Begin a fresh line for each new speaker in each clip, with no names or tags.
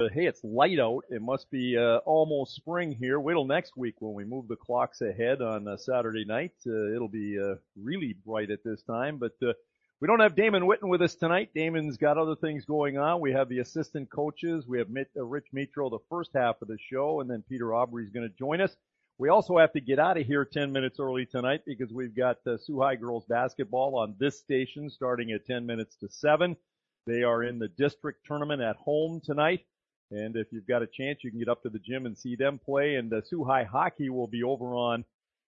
hey, it's light out. It must be almost spring here. Wait till next week when we move the clocks ahead on Saturday night. It'll be really bright at this time. But we don't have Damon Witten with us tonight. Damon's got other things going on. We have the assistant coaches. We have Rich Mitro the first half of the show, and then Peter Aubry's going to join us. We also have to get out of here 10 minutes early tonight because we've got Soo High girls basketball on this station starting at 10 minutes to 7. They are in the district tournament at home tonight. And if you've got a chance, you can get up to the gym and see them play. And Soo High hockey will be over on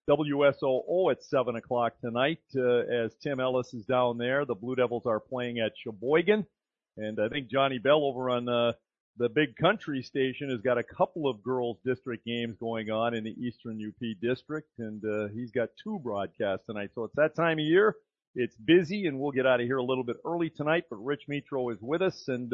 WSOO at 7 o'clock tonight as Tim Ellis is down there. The Blue Devils are playing at Sheboygan. And I think Johnny Bell over on the Big Country station has got a couple of girls district games going on in the Eastern UP district. And he's got 2 broadcasts tonight. So it's that time of year. It's busy, and we'll get out of here a little bit early tonight, but Rich Mitro is with us. And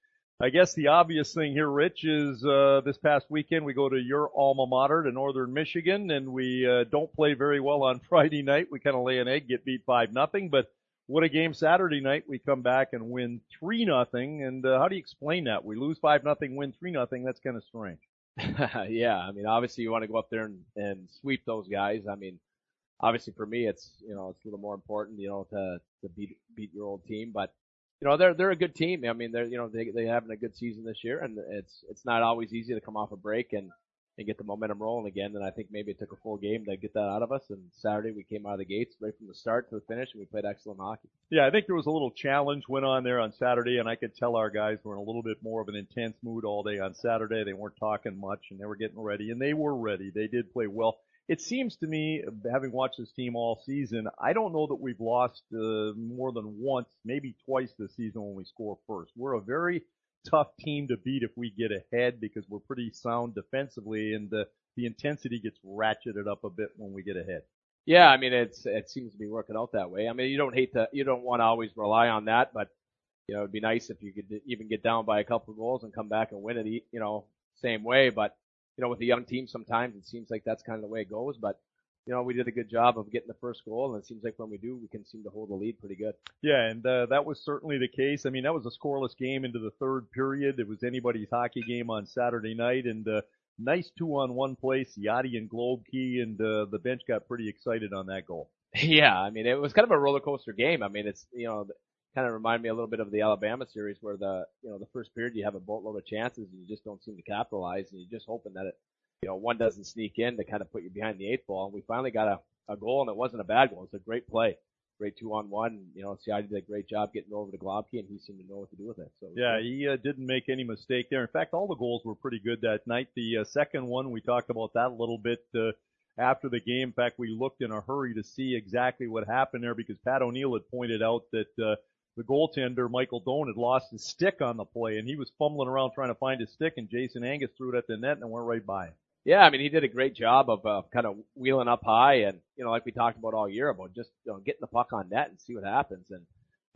I guess the obvious thing here, Rich, is this past weekend we go to your alma mater to Northern Michigan, and we don't play very well on Friday night. We kind of lay an egg, get beat 5-0, but what a game Saturday night. We come back and win 3-0, and how do you explain that? We lose 5-0, win 3-0. That's kind of strange.
Yeah, I mean, obviously you want to go up there and sweep those guys. I mean, obviously for me, it's a little more important, to beat your old team, but they're a good team. I mean, they're having a good season this year, and it's not always easy to come off a break and get the momentum rolling again. And I think maybe it took a full game to get that out of us. And Saturday we came out of the gates right from the start to the finish, and we played excellent hockey.
Yeah, I think there was a little challenge went on there on Saturday, and I could tell our guys were in a little bit more of an intense mood all day on Saturday. They weren't talking much, and they were getting ready, and they were ready. They did play well. It seems to me, having watched this team all season, I don't know that we've lost more than once, maybe twice this season when we score first. We're a very tough team to beat if we get ahead because we're pretty sound defensively, and the intensity gets ratcheted up a bit when we get ahead.
Yeah, I mean, it seems to be working out that way. I mean, you don't want to always rely on that, but it'd be nice if you could even get down by a couple of goals and come back and win it, same way, but with a young team, sometimes it seems like that's kind of the way it goes. But, we did a good job of getting the first goal, and it seems like when we do, we can seem to hold the lead pretty good.
Yeah, and that was certainly the case. I mean, that was a scoreless game into the third period. It was anybody's hockey game on Saturday night, and nice 2-on-1 play, Ciati and Globkey, and the bench got pretty excited on that goal.
Yeah, I mean, it was kind of a roller coaster game. I mean, it's, kind of reminded me a little bit of the Alabama series where the first period you have a boatload of chances and you just don't seem to capitalize, and you're just hoping that one doesn't sneak in to kind of put you behind the 8 ball. And we finally got a goal, and it wasn't a bad goal. It was a great play. Great 2-on-1. Ciati did a great job getting over to Globkey, and he seemed to know what to do with it. So
yeah, he didn't make any mistake there. In fact, all the goals were pretty good that night. The second one, we talked about that a little bit after the game. In fact, we looked in a hurry to see exactly what happened there because Pat O'Neill had pointed out that the goaltender, Michael Doan, had lost his stick on the play, and he was fumbling around trying to find his stick, and Jason Angus threw it at the net and went right by him.
Yeah, I mean, he did a great job of kind of wheeling up high, and like we talked about all year about just getting the puck on net and see what happens. And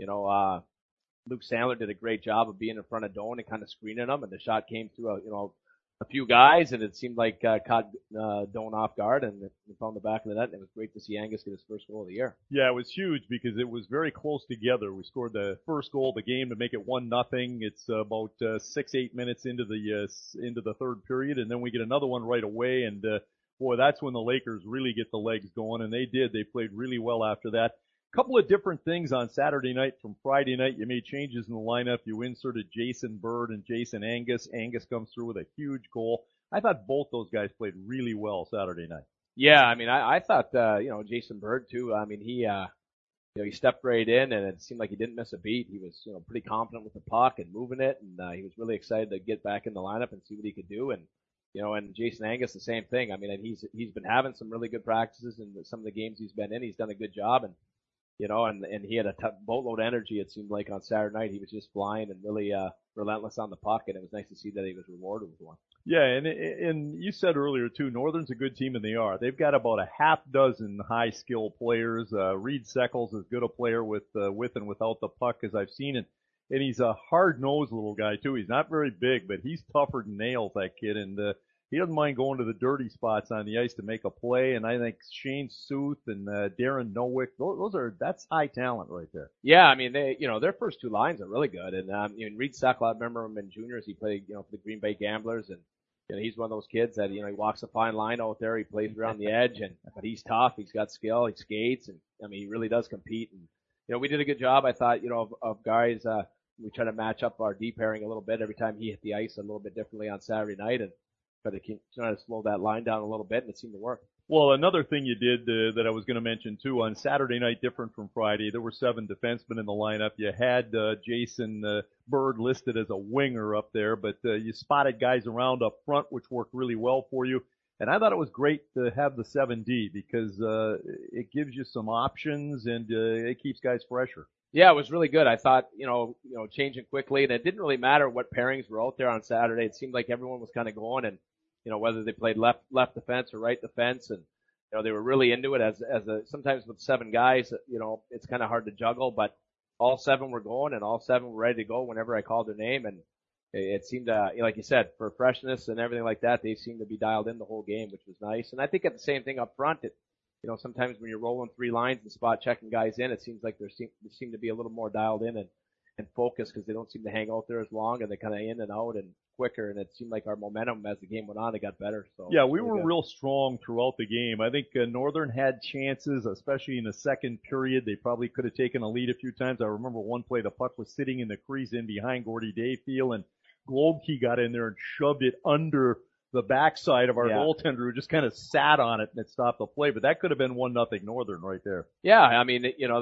Luke Sandler did a great job of being in front of Doan and kind of screening him, and the shot came through a few guys, and it seemed like caught Doan off guard and found the back of the net. And it was great to see Angus get his first goal of the year.
Yeah, it was huge because it was very close together. We scored the first goal of the game to make it 1-0. It's about 6-8 minutes into the third period, and then we get another one right away. And boy, that's when the Lakers really get the legs going, and they did. They played really well after that. Couple of different things on Saturday night from Friday night. You made changes in the lineup. You inserted Jason Bird and Jason Angus. Angus comes through with a huge goal. I thought both those guys played really well Saturday night.
Yeah, I mean, I thought, Jason Bird too. I mean, he stepped right in, and it seemed like he didn't miss a beat. He was, pretty confident with the puck and moving it, and he was really excited to get back in the lineup and see what he could do. And and Jason Angus, the same thing. I mean, he's been having some really good practices in some of the games he's been in. He's done a good job, and and he had a boatload of energy, it seemed like, on Saturday night. He was just flying and really relentless on the puck, and it was nice to see that he was rewarded with one.
Yeah, and you said earlier, too, Northern's a good team, and they are. They've got about a half dozen high-skill players. Reed Seckles is good a player with and without the puck, as I've seen it. And he's a hard-nosed little guy, too. He's not very big, but he's tougher than nails, that kid. And he doesn't mind going to the dirty spots on the ice to make a play. And I think Shane Sooth and Darren Nowick, that's high talent right there.
Yeah, I mean, their first two lines are really good. And, Reed Suckle, I remember him in juniors. He played, for the Green Bay Gamblers. And, he's one of those kids that, he walks a fine line out there. He plays around the edge but he's tough. He's got skill. He skates. And, he really does compete. And, we did a good job, I thought, of guys, we try to match up our D pairing a little bit every time he hit the ice a little bit differently on Saturday night and try to slow that line down a little bit, and it seemed to work.
Well, another thing you did that I was going to mention too, on Saturday night, different from Friday, there were 7 defensemen in the lineup. You had Jason Bird listed as a winger up there, but you spotted guys around up front, which worked really well for you. And I thought it was great to have the 7D because it gives you some options and it keeps guys fresher.
Yeah, it was really good. I thought, changing quickly, and it didn't really matter what pairings were out there on Saturday. It seemed like everyone was kind of going, and whether they played left defense or right defense, and they were really into it. Sometimes with 7 guys, it's kind of hard to juggle, but all 7 were going, and all 7 were ready to go whenever I called their name, and it seemed to, like you said, for freshness and everything like that, they seemed to be dialed in the whole game, which was nice. And I think at the same thing up front, sometimes when you're rolling 3 lines and spot checking guys in, it seems like they seem to be a little more dialed in and focused because they don't seem to hang out there as long and they're kind of in and out and quicker. And it seemed like our momentum as the game went on, it got better. So
yeah, we were real strong throughout the game. I think Northern had chances, especially in the second period. They probably could have taken a lead a few times. I remember one play, the puck was sitting in the crease in behind Gordy Dayfield, and Globkey got in there and shoved it under the backside of our goaltender who just kind of sat on it and it stopped the play. But that could have been 1-0 Northern right there.
Yeah, I mean,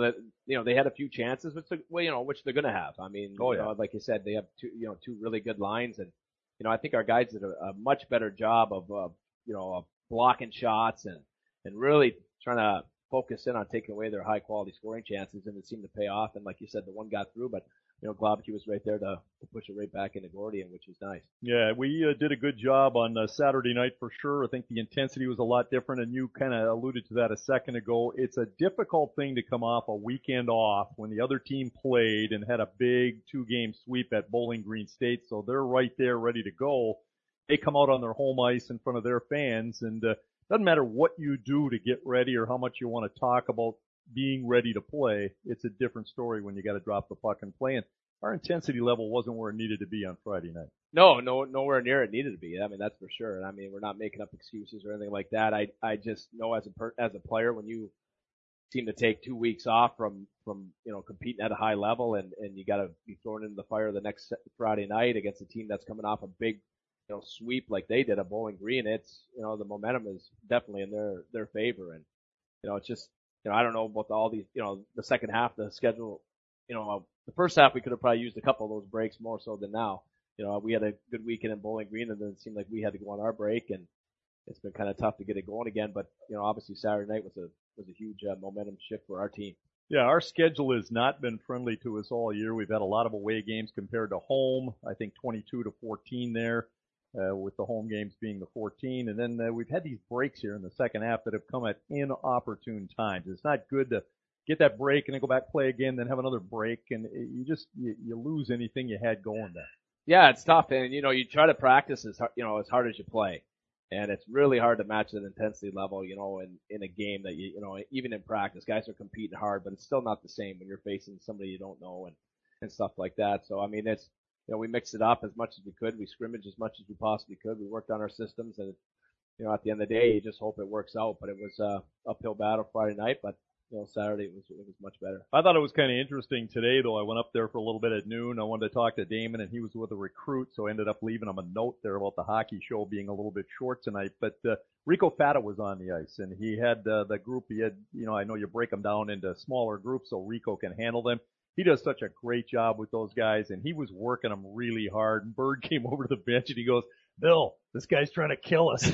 they had a few chances, which they're going to have. I mean, like you said, they have two really good lines, and I think our guys did a much better job of blocking shots and really trying to focus in on taking away their high quality scoring chances, and it seemed to pay off. And like you said, the one got through, but Globkey was right there to push it right back into Gordian, which was nice.
Yeah, we did a good job on Saturday night for sure. I think the intensity was a lot different, and you kind of alluded to that a second ago. It's a difficult thing to come off a weekend off when the other team played and had a big 2-game sweep at Bowling Green State, so they're right there ready to go. They come out on their home ice in front of their fans, and doesn't matter what you do to get ready or how much you want to talk about being ready to play. It's a different story when you got to drop the puck and play. And our intensity level wasn't where it needed to be on Friday night.
No, nowhere near it needed to be. I mean, that's for sure. I mean, we're not making up excuses or anything like that. I just know as a player, when you seem to take 2 weeks off from competing at a high level and you got to be thrown into the fire the next Friday night against a team that's coming off a big sweep like they did at Bowling Green, it's the momentum is definitely in their favor, and it's just I don't know about all these the second half of the schedule. The first half we could have probably used a couple of those breaks more so than now. We had a good weekend in Bowling Green, and then it seemed like we had to go on our break, and it's been kind of tough to get it going again. But obviously Saturday night was a huge momentum shift for our team.
Yeah, our schedule has not been friendly to us all year. We've had a lot of away games compared to home. I think 22-14 there. With the home games being the 14. And then we've had these breaks here in the second half that have come at inopportune times. It's not good to get that break and then go back play again, then have another break, and you lose anything you had going there.
Yeah, it's tough, and you try to practice as hard as you play, and it's really hard to match that intensity level, in a game that even in practice, guys are competing hard, but it's still not the same when you're facing somebody you don't know and stuff like that. So I mean, it's we mixed it up as much as we could. We scrimmaged as much as we possibly could. We worked on our systems, and at the end of the day, you just hope it works out. But it was a uphill battle Friday night, but Saturday it was much better.
I thought it was kind of interesting today, though. I went up there for a little bit at noon. I wanted to talk to Damon, and he was with a recruit, so I ended up leaving him a note there about the hockey show being a little bit short tonight. But Rico Fata was on the ice, and he had the group. He had, I know you break them down into smaller groups so Rico can handle them. He does such a great job with those guys, and he was working them really hard. And Bird came over to the bench, and he goes, "Bill, this guy's trying to kill us."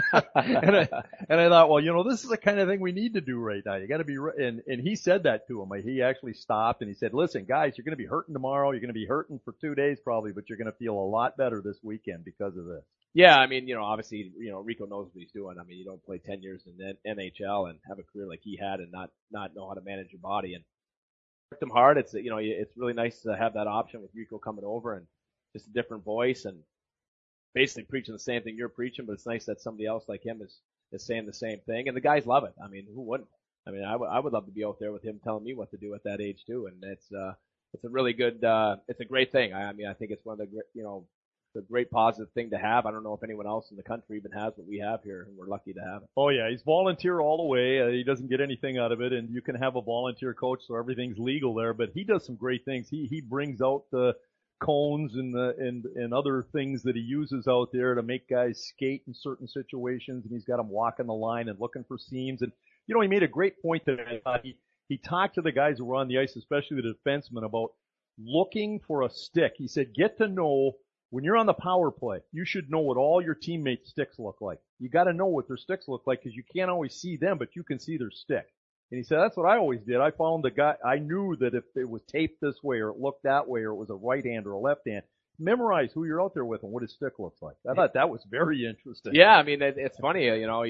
and I thought, well, this is the kind of thing we need to do right now. You got to be, and he said that to him. He actually stopped and he said, "Listen, guys, you're going to be hurting tomorrow. You're going to be hurting for 2 days probably, but you're going to feel a lot better this weekend because of this."
Yeah, I mean, obviously, Rico knows what he's doing. I mean, you don't play 10 years in the NHL and have a career like he had and not know how to manage your body. And them hard. It's it's really nice to have that option with Rico coming over and just a different voice, and basically preaching the same thing you're preaching, but it's nice that somebody else like him is saying the same thing. And the guys love it. I mean, who wouldn't? I mean, I would love to be out there with him telling me what to do at that age too. And it's a really good, it's a great thing. I mean, I think it's one of the, the great positive thing to have. I don't know if anyone else in the country even has what we have here, and we're lucky to have it.
Oh yeah, he's volunteer all the way. He doesn't get anything out of it, and you can have a volunteer coach, so everything's legal there. But he does some great things. He brings out the cones and other things that he uses out there to make guys skate in certain situations, and he's got them walking the line and looking for seams. And he made a great point today. He talked to the guys who were on the ice, especially the defensemen, about looking for a stick. He said, get to know. When you're on the power play, you should know what all your teammates' sticks look like. You got to know what their sticks look like because you can't always see them, but you can see their stick. And he said, that's what I always did. I found the guy, I knew that if it was taped this way or it looked that way or it was a right hand or a left hand, memorize who you're out there with and what his stick looks like. I thought that was very interesting.
Yeah, I mean, it's funny,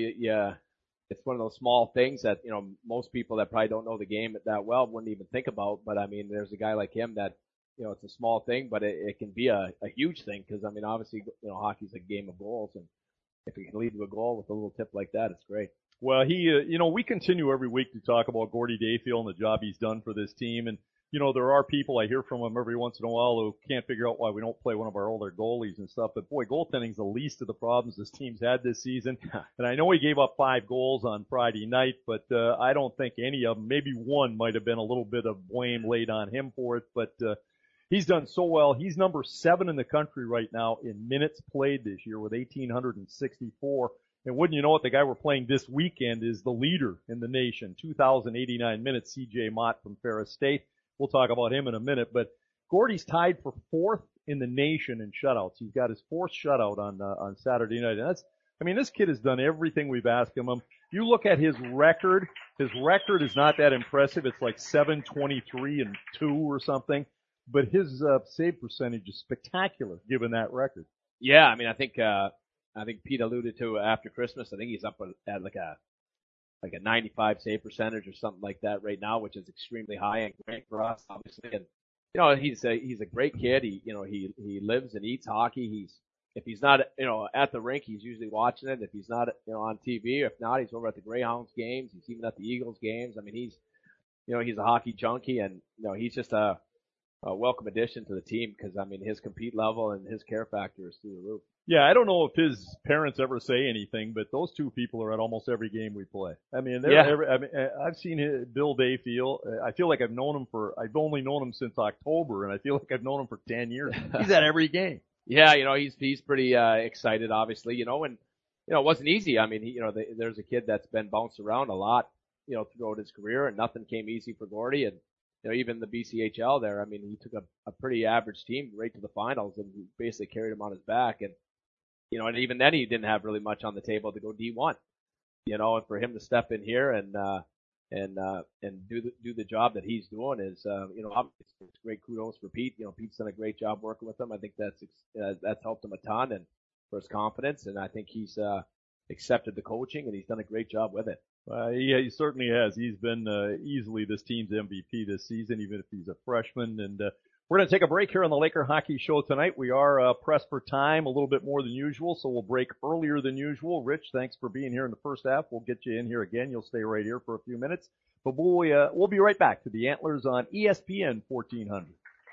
it's one of those small things that, most people that probably don't know the game that well wouldn't even think about. But I mean, there's a guy like him that, it's a small thing, but it can be a huge thing because, I mean, obviously, hockey's a game of goals, and if it can lead to a goal with a little tip like that, it's great.
Well, we continue every week to talk about Gordie Dayfield and the job he's done for this team, and, there are people, I hear from him every once in a while who can't figure out why we don't play one of our older goalies and stuff, but boy, goaltending's the least of the problems this team's had this season, and I know he gave up 5 goals on Friday night, but I don't think any of them, maybe one might have been a little bit of blame laid on him for it, but he's done so well. He's number 7 in the country right now in minutes played this year with 1,864. And wouldn't you know it, the guy we're playing this weekend is the leader in the nation, 2,089 minutes, C.J. Mott from Ferris State. We'll talk about him in a minute. But Gordie's tied for 4th in the nation in shutouts. He's got his 4th shutout on Saturday night. And this kid has done everything we've asked him. You look at his record is not that impressive. It's like 723-2 or something. But his save percentage is spectacular given that record.
Yeah, I mean, I think Pete alluded to after Christmas. I think he's up at like a 95 save percentage or something like that right now, which is extremely high and great for us, obviously. And he's a great kid. He lives and eats hockey. If he's not at the rink, he's usually watching it. If he's not on TV, if not, he's over at the Greyhounds games. He's even at the Eagles games. I mean, he's a hockey junkie, and he's just a welcome addition to the team because, I mean, his compete level and his care factor is through the roof.
Yeah, I don't know if his parents ever say anything, but those two people are at almost every game we play. I mean, I've seen Bill Dayfield. I feel like I've only known him since October, and I feel like I've known him for 10 years. He's at every game.
Yeah, he's pretty excited, obviously, and it wasn't easy. I mean, there's a kid that's been bounced around a lot, throughout his career, and nothing came easy for Gordie. And even the BCHL there, I mean, he took a pretty average team right to the finals and he basically carried him on his back. And, and even then he didn't have really much on the table to go D1, and for him to step in here and do the job that he's doing is, obviously it's great kudos for Pete. Pete's done a great job working with him. I think that's helped him a ton and for his confidence. And I think he's, accepted the coaching and he's done a great job with it.
Yeah, he certainly has. He's been easily this team's MVP this season, even if he's a freshman. And we're going to take a break here on the Laker Hockey Show tonight. We are pressed for time a little bit more than usual, so we'll break earlier than usual. Rich, thanks for being here in the first half. We'll get you in here again. You'll stay right here for a few minutes. But we'll be right back to the Antlers on ESPN 1400.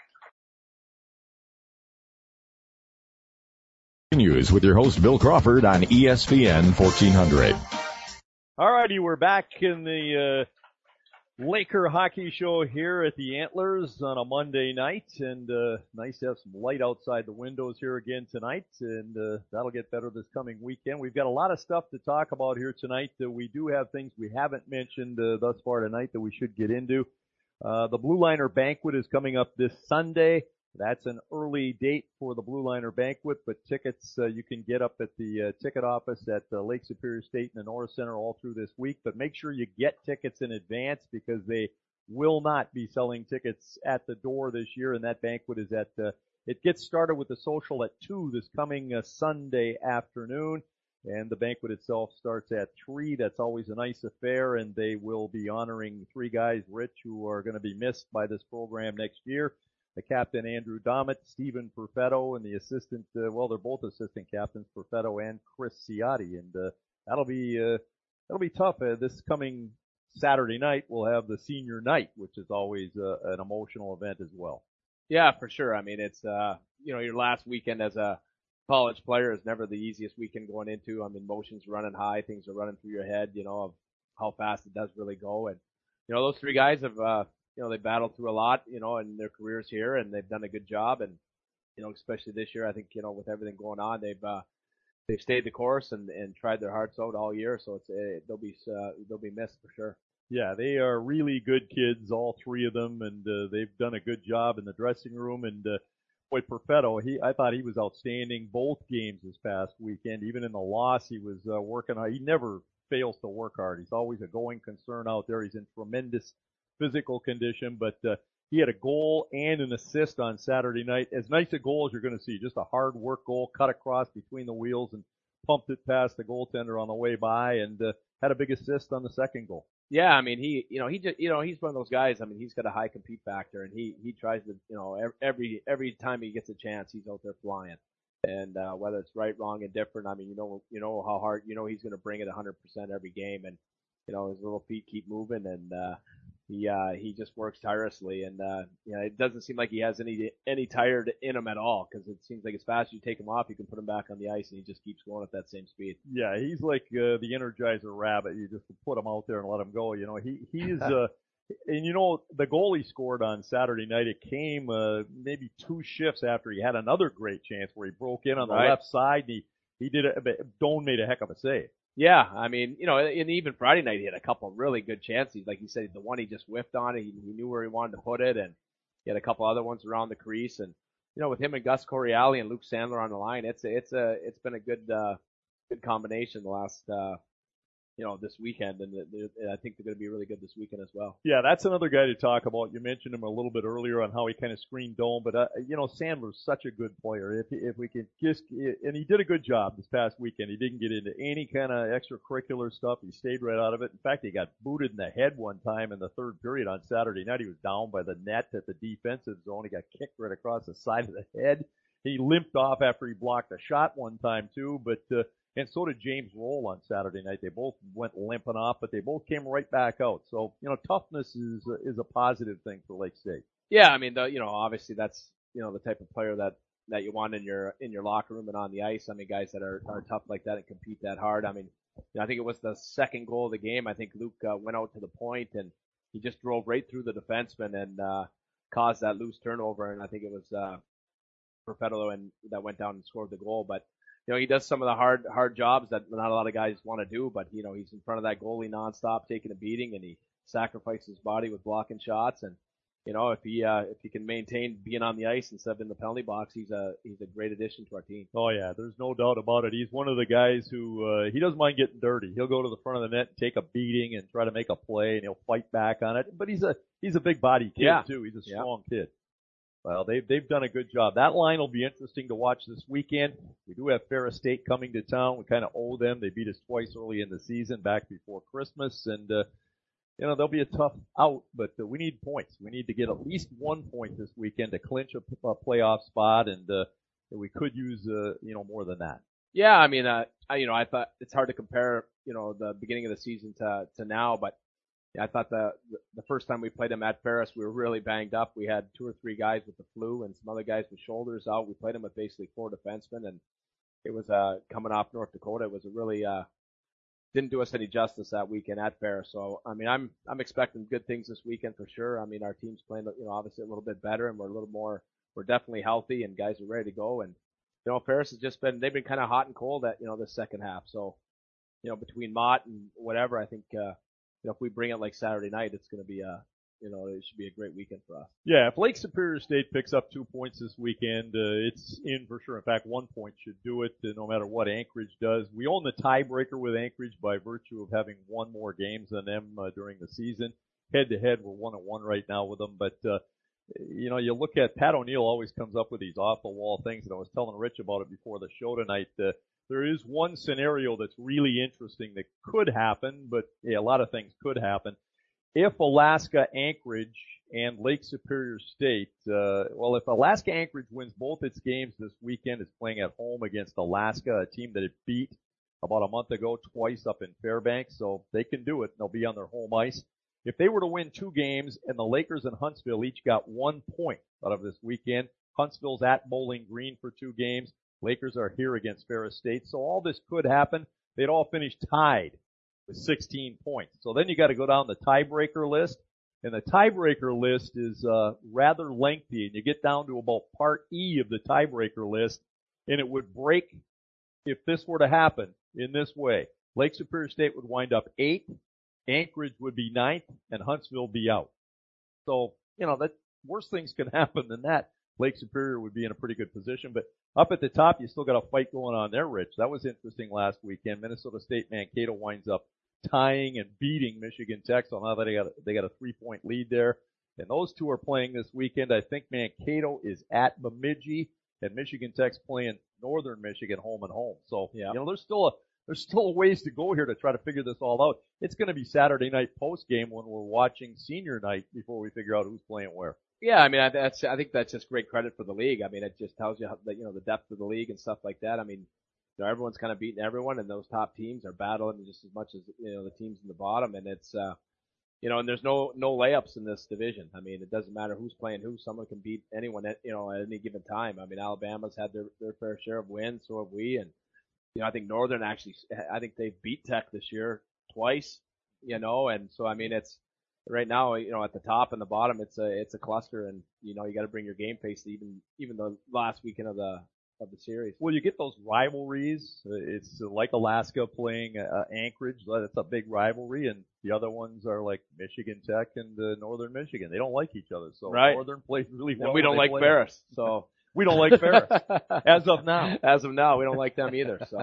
Continues with your host Bill Crawford on ESPN 1400.
All righty, we're back in the Laker Hockey Show here at the Antlers on a Monday night, and nice to have some light outside the windows here again tonight, and that'll get better this coming weekend. We've got a lot of stuff to talk about here tonight. We do have things we haven't mentioned thus far tonight that we should get into. The Blue Liner Banquet is coming up this Sunday. That's an early date for the Blue Liner Banquet, but tickets you can get up at the ticket office at Lake Superior State and the Norris Center all through this week. But make sure you get tickets in advance because they will not be selling tickets at the door this year. And that banquet is it gets started with the social at 2 this coming Sunday afternoon. And the banquet itself starts at 3. That's always a nice affair, and they will be honoring 3 guys, Rich, who are going to be missed by this program next year. the captain Andrew Dommett, Stephen Perfetto, and the assistant, they're both assistant captains, Perfetto and Chris Ciotti, and that'll be tough. This coming Saturday night, we'll have the senior night, which is always an emotional event as well.
Yeah, for sure. I mean, it's your last weekend as a college player is never the easiest weekend going into. I mean, emotions running high, things are running through your head, of how fast it does really go. And those three guys have they battled through a lot, in their careers here, and they've done a good job. And especially this year, I think with everything going on, they've stayed the course and tried their hearts out all year. So they'll be missed for sure.
Yeah, they are really good kids, all three of them, and they've done a good job in the dressing room. And boy, Perfetto, I thought he was outstanding both games this past weekend. Even in the loss, he was working hard. He never fails to work hard. He's always a going concern out there. He's in tremendous physical condition, but he had a goal and an assist on Saturday night. As nice a goal as you're going to see, just a hard work goal, cut across between the wheels and pumped it past the goaltender on the way by, and had a big assist on the second goal.
Yeah, I mean, he's one of those guys. I mean, he's got a high compete factor, and he tries to, every time he gets a chance, he's out there flying. And whether it's right, wrong, and different, I mean, you know how hard, he's going to bring it 100% every game, and his little feet keep moving, and he just works tirelessly, and it doesn't seem like he has any tired in him at all, because it seems like as fast as you take him off, you can put him back on the ice, and he just keeps going at that same speed.
Yeah, he's like the Energizer rabbit. You just put him out there and let him go. He's and the goal he scored on Saturday night, it came maybe 2 shifts after he had another great chance where he broke in on the left side. And he did it. Doan made a heck of a save.
Yeah, I mean, and even Friday night he had a couple of really good chances. Like you said, the one he just whiffed on, he knew where he wanted to put it, and he had a couple other ones around the crease. And with him and Gus Coriali and Luke Sandler on the line, it's been a good combination the last this weekend, and I think they're going to be really good this weekend as well.
Yeah, that's another guy to talk about. You mentioned him a little bit earlier on how he kind of screened Doan, but Sandler's such a good player. If we can just, and he did a good job this past weekend. He didn't get into any kind of extracurricular stuff. He stayed right out of it. In fact, he got booted in the head one time in the third period on Saturday night. He was down by the net at the defensive zone. He got kicked right across the side of the head. He limped off after he blocked a shot one time too, but and so did James Roll on Saturday night. They both went limping off, but they both came right back out. So, toughness is a positive thing for Lake State.
Yeah, I mean, obviously that's, the type of player that you want in your locker room and on the ice. I mean, guys that are tough like that and compete that hard. I mean, I think it was the second goal of the game. I think Luke went out to the point and he just drove right through the defenseman and caused that loose turnover. And I think it was Perfetto and that went down and scored the goal. But he does some of the hard jobs that not a lot of guys want to do, but he's in front of that goalie nonstop, taking a beating, and he sacrifices his body with blocking shots. And if he can maintain being on the ice instead of in the penalty box, he's a great addition to our team.
Oh yeah, there's no doubt about it. He's one of the guys who he doesn't mind getting dirty. He'll go to the front of the net, and take a beating, and try to make a play, and he'll fight back on it. But he's a big body kid too. He's a strong kid. Well, they've done a good job. That line will be interesting to watch this weekend. We do have Ferris State coming to town. We kind of owe them. They beat us twice early in the season, back before Christmas, and they'll be a tough out. But we need points. We need to get at least 1 point this weekend to clinch a playoff spot, and we could use more than that.
Yeah, I mean, I thought it's hard to compare the beginning of the season to now, but. Yeah, I thought the first time we played them at Ferris, we were really banged up. We had 2 or 3 guys with the flu and some other guys with shoulders out. We played them with basically 4 defensemen, and it was coming off North Dakota. It was a really didn't do us any justice that weekend at Ferris. So I mean, I'm expecting good things this weekend for sure. I mean, our team's playing obviously a little bit better, and we're definitely healthy, and guys are ready to go. And Ferris has they've been kind of hot and cold at this second half. So between Mott and whatever, I think. If we bring it like Saturday night, it's going to be it should be a great weekend for us.
Yeah, if Lake Superior State picks up 2 points this weekend, it's in for sure. In fact, 1 point should do it, no matter what Anchorage does. We own the tiebreaker with Anchorage by virtue of having 1 more games than them during the season. Head to head, we're 1-1 right now with them. But you look at Pat O'Neill always comes up with these off the wall things, and I was telling Rich about it before the show tonight. There is one scenario that's really interesting that could happen, but a lot of things could happen. if Alaska Anchorage and Lake Superior State, if Alaska Anchorage wins both its games this weekend, it's playing at home against Alaska, a team that it beat about a month ago twice up in Fairbanks, so they can do it. They'll be on their home ice. If they were to win 2 games and the Lakers and Huntsville each got 1 point out of this weekend, Huntsville's at Bowling Green for 2 games. Lakers are here against Ferris State, so all this could happen. They'd all finish tied with 16 points. So then you got to go down the tiebreaker list, and the tiebreaker list is rather lengthy, and you get down to about part E of the tiebreaker list, and it would break if this were to happen in this way. Lake Superior State would wind up 8th, Anchorage would be 9th, and Huntsville be out. So, that worse things can happen than that. Lake Superior would be in a pretty good position, but up at the top, you still got a fight going on there, Rich. That was interesting last weekend. Minnesota State Mankato winds up tying and beating Michigan Tech, so now they got a 3-point lead there. And those two are playing this weekend. I think Mankato is at Bemidji, and Michigan Tech's playing Northern Michigan home and home. So, there's still a ways to go here to try to figure this all out. It's going to be Saturday night post game when we're watching senior night before we figure out who's playing where.
Yeah, I mean, I think that's just great credit for the league. I mean, it just tells you how, the depth of the league and stuff like that. I mean, everyone's kind of beating everyone, and those top teams are battling just as much as, the teams in the bottom. And it's, and there's no layups in this division. I mean, it doesn't matter who's playing who. Someone can beat anyone at any given time. I mean, Alabama's had their fair share of wins, so have we. And, I think Northern actually, I think they've beat Tech this year twice, and so, I mean, it's, right now, at the top and the bottom, it's a cluster, and you got to bring your game face to even the last weekend of the series.
Well, you get those rivalries. It's like Alaska playing Anchorage. That's a big rivalry, and the other ones are like Michigan Tech and Northern Michigan. They don't like each other, so
right.
Northern plays really well.
And we don't like Ferris, so
we don't like Ferris as of now.
As of now, we don't like them either. So.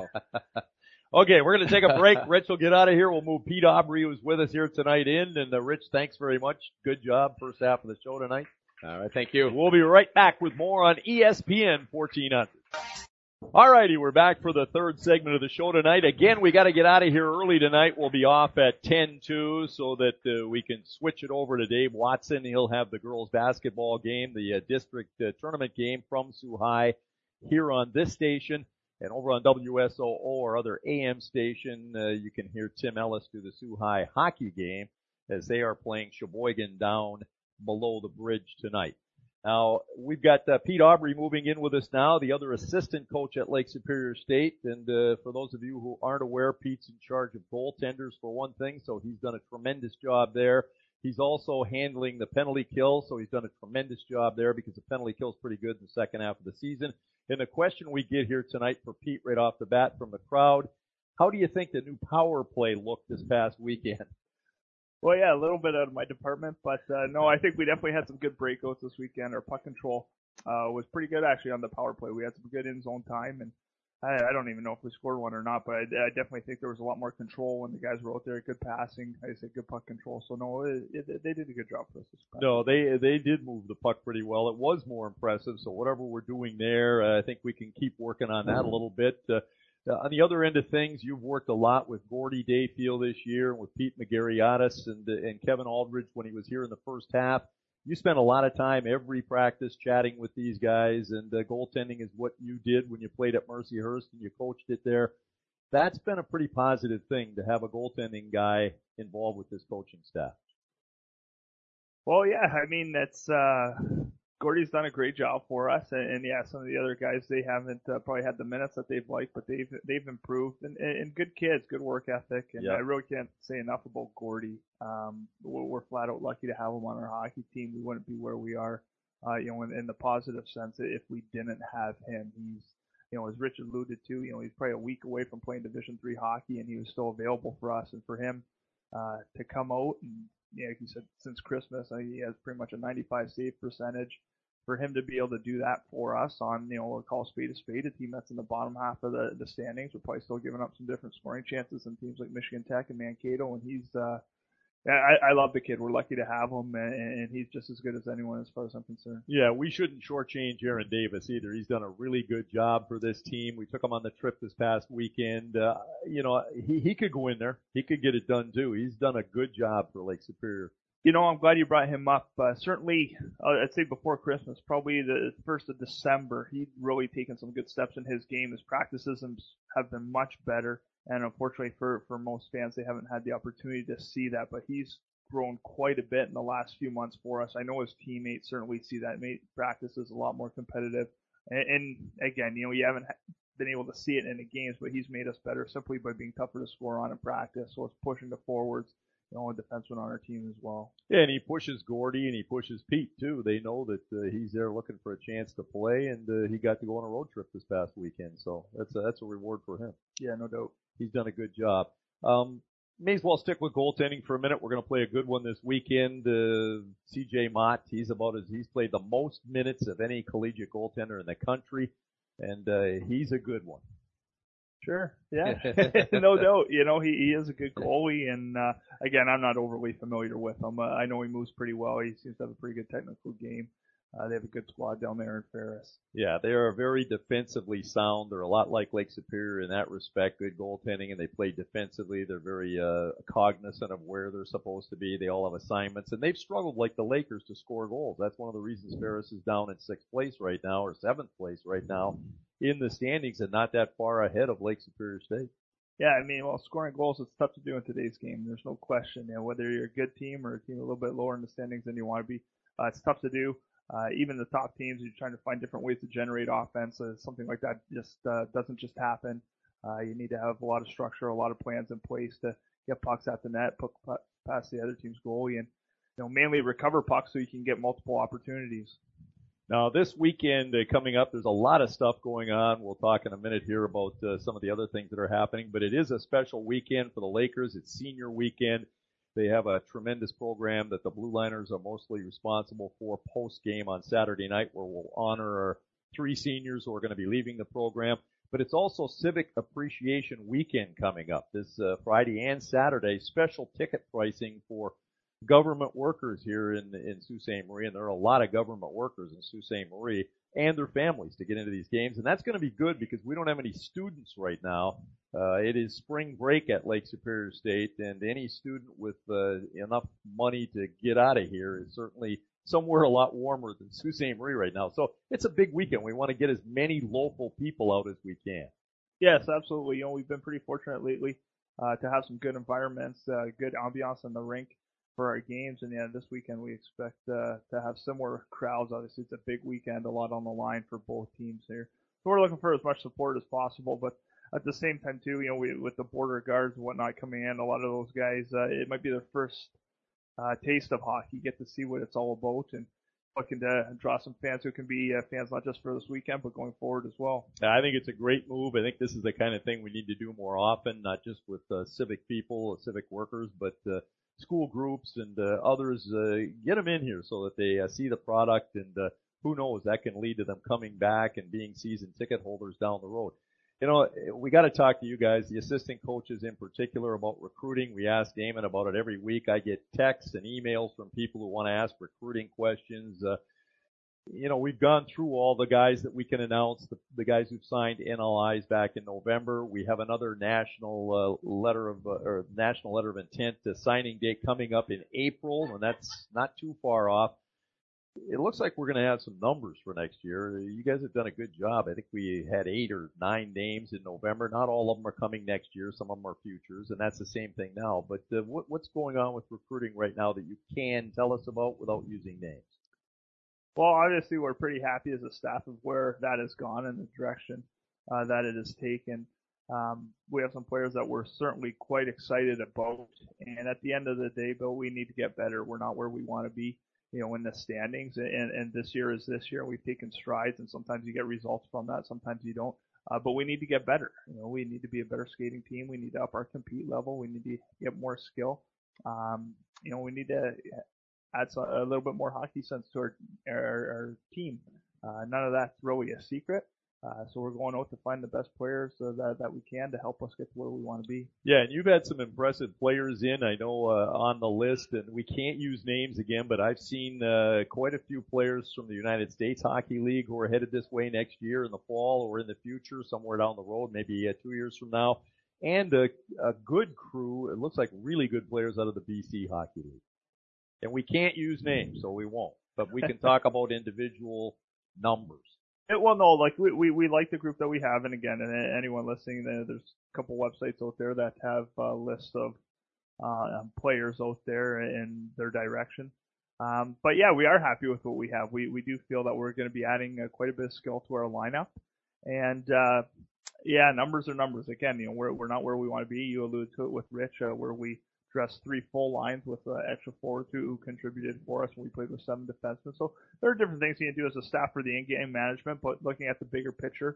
Okay, we're going to take a break. Rich will get out of here. We'll move Pete Aubrey, who's with us here tonight, in. And Rich, thanks very much. Good job first half of the show tonight.
All right, thank you.
We'll be right back with more on ESPN 1400. All righty, we're back for the third segment of the show tonight. Again, we got to get out of here early tonight. We'll be off at 10:02 so that we can switch it over to Dave Watson. He'll have the girls basketball game, the district tournament game from Sioux High here on this station. And over on WSOO, our other AM station, you can hear Tim Ellis do the Sioux High hockey game as they are playing Sheboygan down below the bridge tonight. Now, we've got Pete Aubrey moving in with us now, the other assistant coach at Lake Superior State. And for those of you who aren't aware, Pete's in charge of goaltenders for one thing, so he's done a tremendous job there. He's also handling the penalty kill, so he's done a tremendous job there because the penalty kill is pretty good in the second half of the season. And the question we get here tonight for Pete right off the bat from the crowd, how do you think the new power play looked this past weekend?
Well, yeah, a little bit out of my department, but no, I think we definitely had some good breakouts this weekend. Our puck control was pretty good actually on the power play. We had some good in-zone time, and I don't even know if we scored one or not, but I definitely think there was a lot more control when the guys were out there. Good passing, I said good puck control. So no, they did a good job for us this past.
No, they did move the puck pretty well. It was more impressive. So whatever we're doing there, I think we can keep working on that a little bit. On the other end of things, you've worked a lot with Gordy Dayfield this year, and with Pete McGarriatis and Kevin Aldridge when he was here in the first half. You spent a lot of time every practice chatting with these guys, and goaltending is what you did when you played at Mercyhurst and you coached it there. That's been a pretty positive thing to have a goaltending guy involved with this coaching staff.
Well, yeah, I mean, that's Gordy's done a great job for us, and yeah, some of the other guys, they haven't probably had the minutes that they've liked, but they've improved, and good kids, good work ethic, and yeah. I really can't say enough about Gordy. We're flat out lucky to have him on our hockey team. We wouldn't be where we are, in the positive sense if we didn't have him. He's, as Rich alluded to, he's probably a week away from playing Division III hockey, and he was still available for us, and for him to come out and, like you said, since Christmas, I think he has pretty much a 95 save percentage. For him to be able to do that for us on, we'll call spade a spade, a team that's in the bottom half of the standings. We're probably still giving up some different scoring chances than teams like Michigan Tech and Mankato, and he's I love the kid. We're lucky to have him, and he's just as good as anyone as far as I'm concerned.
Yeah, we shouldn't shortchange Aaron Davis either. He's done a really good job for this team. We took him on the trip this past weekend. He could go in there. He could get it done too. He's done a good job for Lake Superior.
I'm glad you brought him up. Certainly, I'd say before Christmas, probably the 1st of December, he'd really taken some good steps in his game. His practices have been much better. And unfortunately for most fans, they haven't had the opportunity to see that, but he's grown quite a bit in the last few months for us. I know his teammates certainly see that. Practice is a lot more competitive. And again, you haven't been able to see it in the games, but he's made us better simply by being tougher to score on in practice. So it's pushing the forwards, a defenseman on our team as well.
Yeah, and he pushes Gordy and he pushes Pete too. They know that he's there looking for a chance to play, and he got to go on a road trip this past weekend. So that's a reward for him.
Yeah, no doubt.
He's done a good job. May as well stick with goaltending for a minute. We're going to play a good one this weekend. CJ Mott, he's played the most minutes of any collegiate goaltender in the country, and he's a good one.
Sure, yeah, no doubt. He is a good goalie, and again, I'm not overly familiar with him. I know he moves pretty well. He seems to have a pretty good technical game. They have a good squad down there in Ferris.
Yeah, they are very defensively sound. They're a lot like Lake Superior in that respect. Good goaltending, and they play defensively. They're very cognizant of where they're supposed to be. They all have assignments, and they've struggled like the Lakers to score goals. That's one of the reasons Ferris is down in 6th place right now, or 7th place right now in the standings, and not that far ahead of Lake Superior State.
Yeah, scoring goals, it's tough to do in today's game. There's no question. Whether you're a good team or a team a little bit lower in the standings than you want to be, it's tough to do. Even the top teams, you're trying to find different ways to generate offense. Something like that just doesn't just happen. You need to have a lot of structure, a lot of plans in place to get pucks at the net, puck past the other team's goalie, and mainly recover pucks so you can get multiple opportunities.
Now, this weekend coming up, there's a lot of stuff going on. We'll talk in a minute here about some of the other things that are happening, but it is a special weekend for the Lakers. It's senior weekend. They have a tremendous program that the Blue Liners are mostly responsible for post-game on Saturday night, where we'll honor our 3 seniors who are going to be leaving the program. But it's also Civic Appreciation Weekend coming up this Friday and Saturday. Special ticket pricing for government workers here in Sault Ste. Marie, and there are a lot of government workers in Sault Ste. Marie and their families to get into these games, and that's going to be good because we don't have any students right now. It is spring break at Lake Superior State, and any student with enough money to get out of here is certainly somewhere a lot warmer than Sault Ste. Marie right now. So it's a big weekend. We want to get as many local people out as we can.
Yes, absolutely. We've been pretty fortunate lately to have some good environments, good ambiance in the rink for our games, and this weekend we expect to have similar crowds. Obviously, it's a big weekend, a lot on the line for both teams here. So we're looking for as much support as possible, but at the same time too, with the border guards and whatnot coming in, a lot of those guys, it might be their first taste of hockey, get to see what it's all about, and looking to draw some fans who can be fans not just for this weekend, but going forward as well.
I think it's a great move. I think this is the kind of thing we need to do more often, not just with civic people, civic workers, but school groups and others. Get them in here so that they see the product, and who knows, that can lead to them coming back and being season ticket holders down the road. We got to talk to you guys, the assistant coaches in particular, about recruiting. We ask Damon about it every week. I get texts and emails from people who want to ask recruiting questions. We've gone through all the guys that we can announce, the guys who've signed NLIs back in November. We have another national letter of intent signing date coming up in April, and that's not too far off. It looks like we're going to have some numbers for next year. You guys have done a good job. I think we had 8 or 9 names in November. Not all of them are coming next year. Some of them are futures, and that's the same thing now. But what's going on with recruiting right now that you can tell us about without using names?
Well, obviously, we're pretty happy as a staff of where that has gone and the direction that it has taken. We have some players that we're certainly quite excited about. And at the end of the day, Bill, we need to get better. We're not where we want to be, in the standings. And this year is this year. We've taken strides, and sometimes you get results from that. Sometimes you don't. But we need to get better. We need to be a better skating team. We need to up our compete level. We need to get more skill. We need to add a little bit more hockey sense to our team. None of that's really a secret. So we're going out to find the best players that we can to help us get to where we want to be.
Yeah, and you've had some impressive players in, I know, on the list, and we can't use names again, but I've seen quite a few players from the United States Hockey League who are headed this way next year in the fall or in the future, somewhere down the road, maybe 2 years from now, and a good crew. It looks like really good players out of the BC Hockey League. And we can't use names, so we won't, but we can talk about individual numbers.
Well, no, like we like the group that we have, and again, and anyone listening, there's a couple websites out there that have lists of players out there in their direction. But yeah, we are happy with what we have. We do feel that we're going to be adding quite a bit of skill to our lineup, and yeah, numbers are numbers. Again, we're not where we want to be. You alluded to it with Rich, where we dressed 3 full lines with extra forwards who contributed for us when we played with 7 defensemen. So there are different things you can do as a staff for the in-game management, but looking at the bigger picture,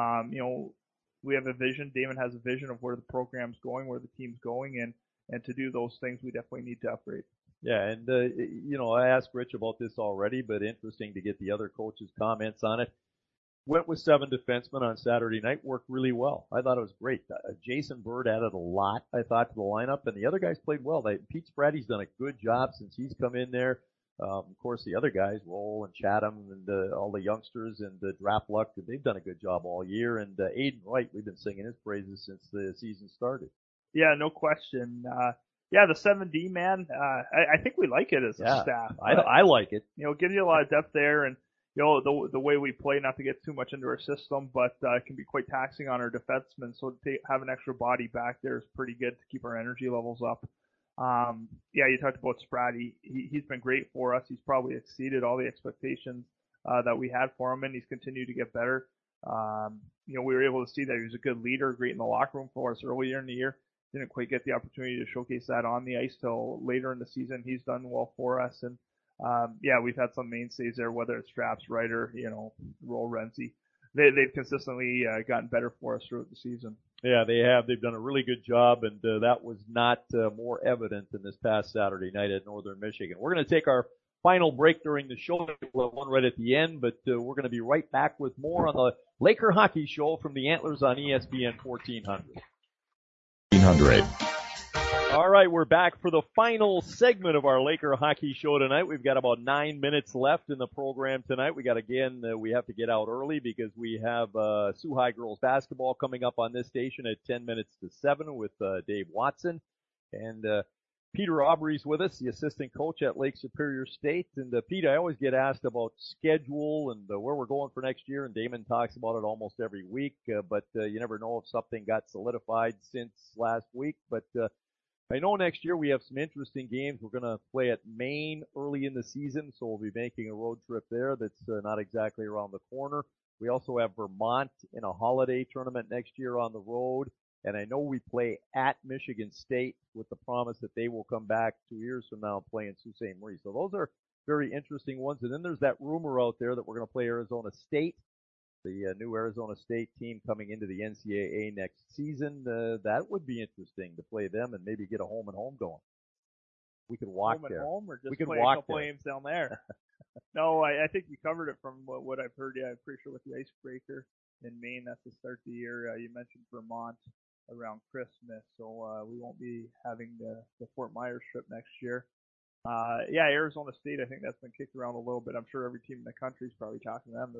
we have a vision. Damon has a vision of where the program's going, where the team's going, and to do those things, we definitely need to upgrade.
Yeah, and I asked Rich about this already, but interesting to get the other coaches' comments on it. Went with 7 defensemen on Saturday night, worked really well. I thought it was great. Jason Bird added a lot, I thought, to the lineup, and the other guys played well. Pete Spratty's done a good job since he's come in there. Of course, the other guys, Roll and Chatham and all the youngsters and Draft Luck, they've done a good job all year. And Aiden Wright, we've been singing his praises since the season started.
Yeah, no question. Yeah, the 7D, man, I think we like it as a staff.
I like it.
Gives you a lot of depth there, and the way we play, not to get too much into our system, but it can be quite taxing on our defensemen. So to have an extra body back there is pretty good to keep our energy levels up. Yeah, you talked about Spratty. He's been great for us. He's probably exceeded all the expectations that we had for him, and he's continued to get better. We were able to see that he was a good leader, great in the locker room for us earlier in the year. Didn't quite get the opportunity to showcase that on the ice till later in the season. He's done well for us, and yeah, we've had some mainstays there, whether it's Straps, Ryder, Roll, Renzi. They've consistently gotten better for us throughout the season.
Yeah, they have. They've done a really good job, and that was not more evident than this past Saturday night at Northern Michigan. We're going to take our final break during the show. We'll have one right at the end, but we're going to be right back with more on the Laker Hockey Show from the Antlers on ESPN 1400. All right, we're back for the final segment of our Laker Hockey Show tonight. We've got about 9 minutes left in the program tonight. We have to get out early because we have Soo High girls basketball coming up on this station at 10 minutes to 7 with Dave Watson. And Peter Aubrey's with us, the assistant coach at Lake Superior State. And Pete, I always get asked about schedule and where we're going for next year, and Damon talks about it almost every week, but you never know if something got solidified since last week. But I know next year we have some interesting games. We're going to play at Maine early in the season, so we'll be making a road trip there that's not exactly around the corner. We also have Vermont in a holiday tournament next year on the road. And I know we play at Michigan State with the promise that they will come back 2 years from now and play in Sault Ste. Marie. So those are very interesting ones. And then there's that rumor out there that we're going to play Arizona State, the new Arizona State team coming into the NCAA next season. That would be interesting to play them and maybe get a home and home going. We could walk there.
Home or just
we could
play
walk
a couple
there.
games down there. No, I think you covered it from what I've heard. Yeah, I'm pretty sure with the icebreaker in Maine, that's the start of the year. You mentioned Vermont around Christmas, so we won't be having the Fort Myers trip next year. Yeah, Arizona State, I think that's been kicked around a little bit. I'm sure every team in the country is probably talking to them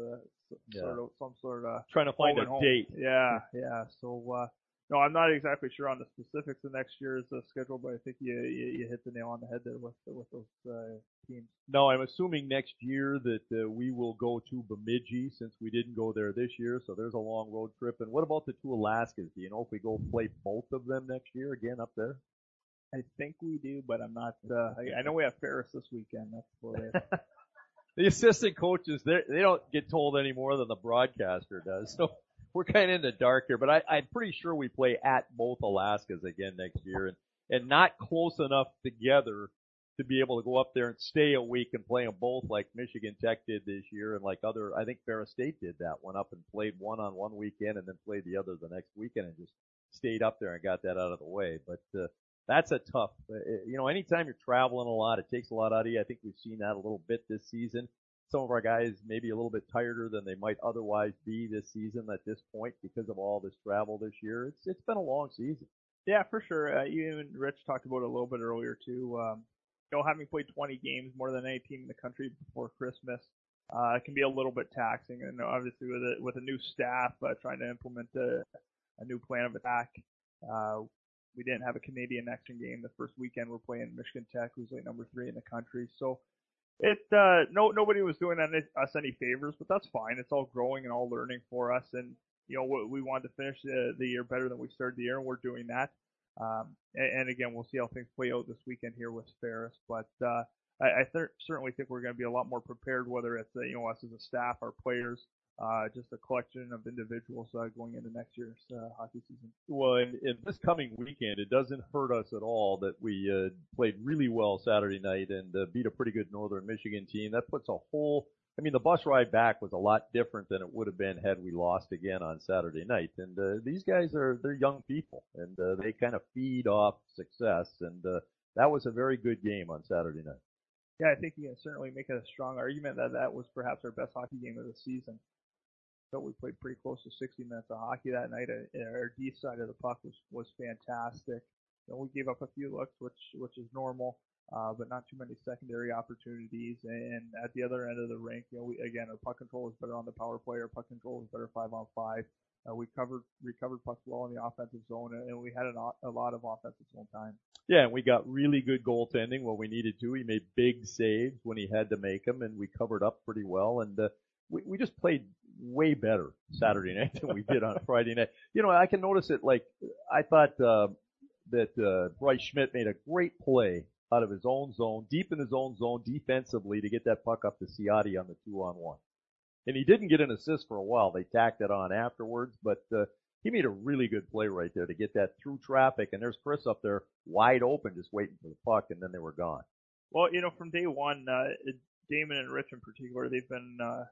to some sort of
trying to find a date.
Yeah. So no, I'm not exactly sure on the specifics of next year's schedule, but I think you hit the nail on the head there with those teams.
No, I'm assuming next year that we will go to Bemidji since we didn't go there this year. So there's a long road trip. And what about the two Alaskas? Do you know if we go play both of them next year again up there?
I think we do, but I'm not. I know we have Ferris this weekend. That's about it.
The assistant coaches, they don't get told any more than the broadcaster does. So we're kind of in the dark here. But I'm pretty sure we play at both Alaskas again next year, and not close enough together to be able to go up there and stay a week and play them both like Michigan Tech did this year, and like I think Ferris State did that. Went up and played one on one weekend and then played the other the next weekend and just stayed up there and got that out of the way. But that's a tough, anytime you're traveling a lot, it takes a lot out of you. I think we've seen that a little bit this season. some of our guys maybe a little bit tireder than they might otherwise be this season at this point because of all this travel this year. It's been a long season.
Yeah, for sure. You and Rich talked about it a little bit earlier too. Having played 20 games, more than any team in the country before Christmas, it can be a little bit taxing. And obviously with a new staff trying to implement a new plan of attack, we didn't have a Canadian Next Gen game the first weekend. We're playing Michigan Tech, who's like number 3 in the country. So nobody was doing us any favors, but that's fine. It's all growing and all learning for us. And we wanted to finish the year better than we started the year, and we're doing that. And again, we'll see how things play out this weekend here with Ferris. But I certainly think we're going to be a lot more prepared, whether it's us as a staff, our players, just a collection of individuals going into next year's hockey season.
Well, in this coming weekend, it doesn't hurt us at all that we played really well Saturday night and beat a pretty good Northern Michigan team. That puts the bus ride back was a lot different than it would have been had we lost again on Saturday night. And these guys they're young people, and they kind of feed off success. And that was a very good game on Saturday night.
Yeah, I think you can certainly make a strong argument that was perhaps our best hockey game of the season. So we played pretty close to 60 minutes of hockey that night. Our D side of the puck was fantastic. We gave up a few looks, which is normal. But not too many secondary opportunities. And at the other end of the rink, our puck control was better on the power play. Our puck control was better 5-on-5. We recovered pucks well in the offensive zone, and we had a lot of offensive zone time.
Yeah, and we got really good goaltending when we needed to. He made big saves when he had to make them, and we covered up pretty well. And we just played way better Saturday night than we did on Friday night. I can notice it. Like I thought that Bryce Schmidt made a great play out of his own zone, deep in his own zone defensively to get that puck up to Ciotti on the 2-on-1. And he didn't get an assist for a while. They tacked it on afterwards, but he made a really good play right there to get that through traffic. And there's Chris up there wide open just waiting for the puck, and then they were gone.
Well, from day one, Damon and Rich in particular, they've been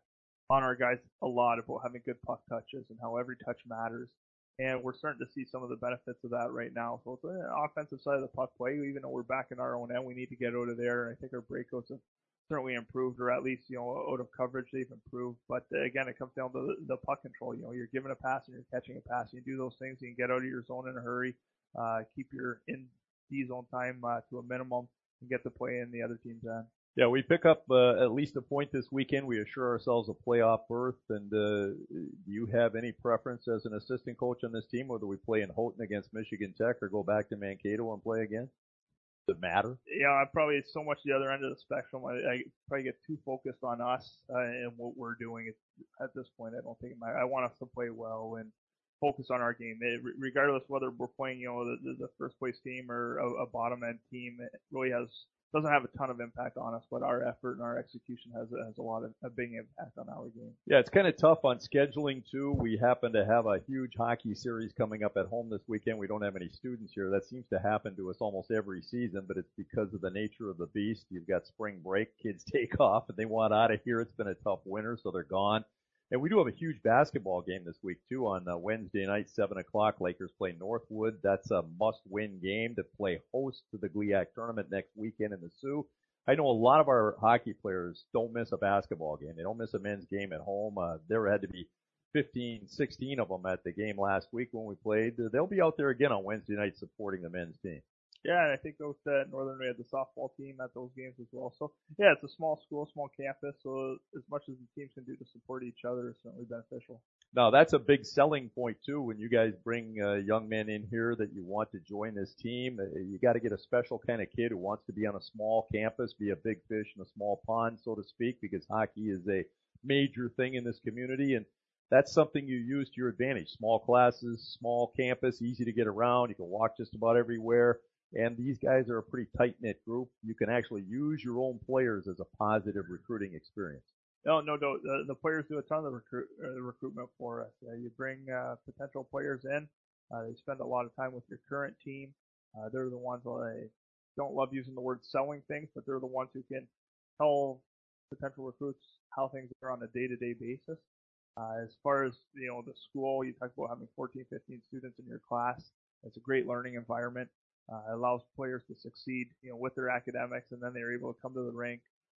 on our guys a lot about having good puck touches and how every touch matters. And we're starting to see some of the benefits of that right now. So it's an offensive side of the puck play. Even though we're back in our own end, we need to get out of there. I think our breakouts have certainly improved, or at least, out of coverage, they've improved. But again, it comes down to the puck control. You're giving a pass and you're catching a pass. You do those things, you can get out of your zone in a hurry, keep your in D zone time to a minimum, and get the play in the other team's end.
Yeah, we pick up at least a point this weekend. We assure ourselves a playoff berth. And do you have any preference as an assistant coach on this team, whether we play in Houghton against Michigan Tech or go back to Mankato and play again? Does it matter?
Yeah, I'm probably so much the other end of the spectrum. I probably get too focused on us and what we're doing. At this point, I don't think it matters. I want us to play well and focus on our game. Regardless whether we're playing, the first place team or a bottom end team, it really doesn't have a ton of impact on us, but our effort and our execution has a big impact on our game.
Yeah, it's kind of tough on scheduling too. We happen to have a huge hockey series coming up at home this weekend. We don't have any students here. That seems to happen to us almost every season, but it's because of the nature of the beast. You've got spring break, kids take off and they want out of here. It's been a tough winter, so they're gone. And we do have a huge basketball game this week too on Wednesday night, 7:00. Lakers play Northwood. That's a must-win game to play host to the GLIAC tournament next weekend in the Sioux. I know a lot of our hockey players don't miss a basketball game. They don't miss a men's game at home. There had to be 15, 16 of them at the game last week when we played. They'll be out there again on Wednesday night supporting the men's team.
Yeah, and I think those Northern, we had the softball team at those games as well. So yeah, it's a small school, small campus. So as much as the teams can do to support each other is certainly beneficial.
Now that's a big selling point too. When you guys bring young men in here that you want to join this team, you got to get a special kind of kid who wants to be on a small campus, be a big fish in a small pond, so to speak, because hockey is a major thing in this community, and that's something you use to your advantage. Small classes, small campus, easy to get around. You can walk just about everywhere. And these guys are a pretty tight-knit group. You can actually use your own players as a positive recruiting experience.
No. The players do a ton of recruitment for us. You bring potential players in. They spend a lot of time with your current team. They're the ones I don't love using the word selling things, but they're the ones who can tell potential recruits how things are on a day-to-day basis. As far as, the school, you talk about having 14, 15 students in your class. It's a great learning environment. It allows players to succeed, with their academics, and then they're able to come to the rink,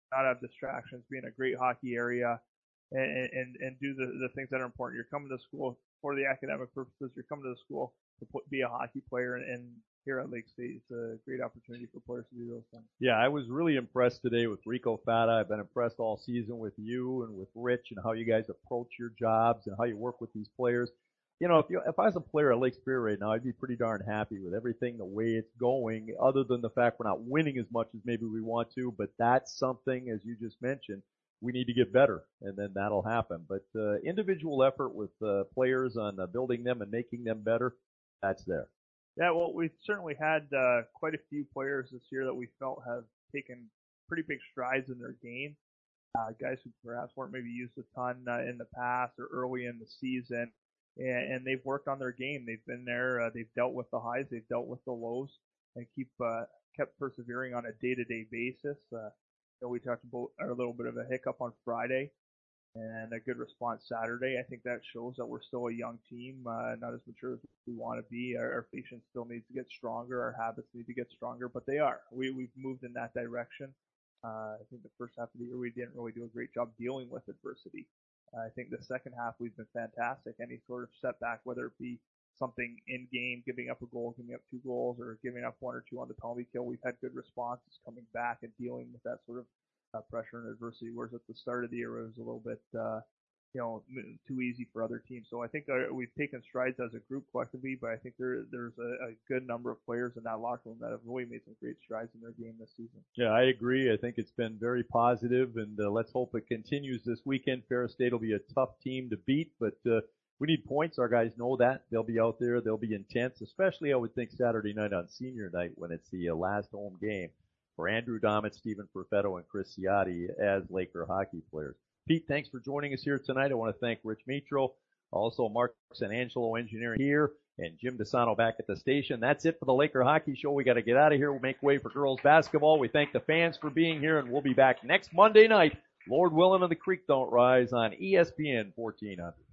not have distractions, be in a great hockey area, and do the things that are important. You're coming to school for the academic purposes. You're coming to the school to be a hockey player, and here at Lake State, it's a great opportunity for players to do those things.
Yeah, I was really impressed today with Rico Fata. I've been impressed all season with you and with Rich and how you guys approach your jobs and how you work with these players. You know, if I was a player at Lake Superior right now, I'd be pretty darn happy with everything the way it's going, other than the fact we're not winning as much as maybe we want to, but that's something, as you just mentioned, we need to get better, and then that'll happen. But individual effort with players on building them and making them better, that's there.
Yeah, well, we've certainly had quite a few players this year that we felt have taken pretty big strides in their game. Guys who perhaps weren't maybe used a ton in the past or early in the season, and they've worked on their game. They've been there. They've dealt with the highs. They've dealt with the lows, and kept persevering on a day-to-day basis. We talked about a little bit of a hiccup on Friday and a good response Saturday. I think that shows that we're still a young team, not as mature as we want to be. Our patience still needs to get stronger. Our habits need to get stronger, but they are. We've moved in that direction. I think the first half of the year we didn't really do a great job dealing with adversity. I think the second half we've been fantastic. Any sort of setback, whether it be something in game, giving up a goal, giving up 2 goals, or giving up 1 or 2 on the penalty kill, we've had good responses coming back and dealing with that sort of pressure and adversity. Whereas at the start of the year, it was a little bit, too easy for other teams. So I think we've taken strides as a group collectively, but I think there's a good number of players in that locker room that have really made some great strides in their game this season.
Yeah, I agree. I think it's been very positive, and let's hope it continues this weekend. Ferris State will be a tough team to beat, but we need points. Our guys know that. They'll be out there. They'll be intense, especially I would think Saturday night on senior night when it's the last home game for Andrew Dommett, Stephen Perfetto, and Chris Ciotti as Laker hockey players. Pete, thanks for joining us here tonight. I want to thank Rich Mitro, also Mark Sanangelo Engineering here, and Jim DeSano back at the station. That's it for the Laker Hockey Show. We got to get out of here. We'll make way for girls basketball. We thank the fans for being here, and we'll be back next Monday night, Lord willing and the creek don't rise, on ESPN 1400.